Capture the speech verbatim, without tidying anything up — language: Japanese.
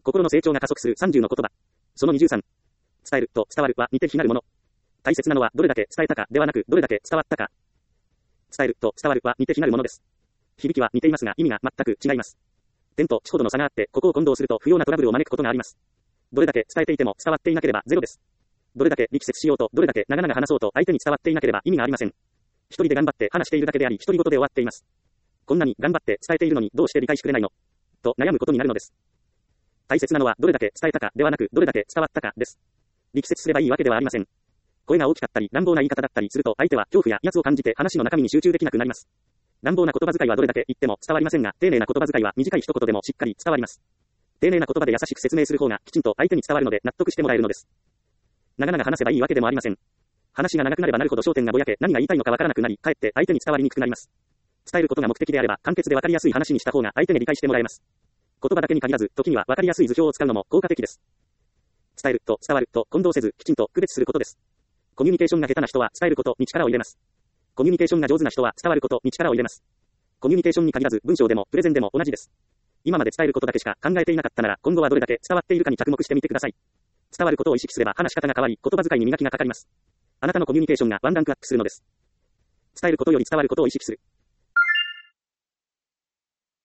心の成長が加速するさんじゅうの言葉。そのにじゅうさん。伝えると伝わるは似て非なるもの。大切なのはどれだけ伝えたかではなくどれだけ伝わったか。伝えると伝わるは似て非なるものです。響きは似ていますが意味が全く違います。天と地ほどの差があってここを混同すると不要なトラブルを招くことがあります。どれだけ伝えていても伝わっていなければゼロです。どれだけ力説しようとどれだけ長々話そうと相手に伝わっていなければ意味がありません。一人で頑張って話しているだけであり独り言で終わっています。こんなに頑張って伝えているのにどうして理解してくれないのと悩むことになるのです。大切なのはどれだけ伝えたかではなくどれだけ伝わったかです。力説すればいいわけではありません。声が大きかったり乱暴な言い方だったりすると相手は恐怖や威圧を感じて話の中身に集中できなくなります。乱暴な言葉遣いはどれだけ言っても伝わりませんが丁寧な言葉遣いは短い一言でもしっかり伝わります。丁寧な言葉で優しく説明する方がきちんと相手に伝わるので納得してもらえるのです。長々話せばいいわけでもありません。話が長くなればなるほど焦点がぼやけ何が言いたいのかわからなくなりかえって相手に伝わりにくくなります。伝えることが目的であれば簡潔でわかりやすい話にした方が相手に理解してもらえます。言葉だけに限らず時にはわかりやすい図表を使うのも効果的です。伝えると伝わると混同せずきちんと区別することです。コミュニケーションが下手な人は伝えることに力を入れます。コミュニケーションが上手な人は伝わることに力を入れます。コミュニケーションに限らず文章でもプレゼンでも同じです。今まで伝えることだけしか考えていなかったなら今後はどれだけ伝わっているかに着目してみてください。伝わることを意識すれば話し方が変わり言葉遣いに磨きがかかります。あなたのコミュニケーションがワンランクアップするのです。伝えることより伝わることを意識する。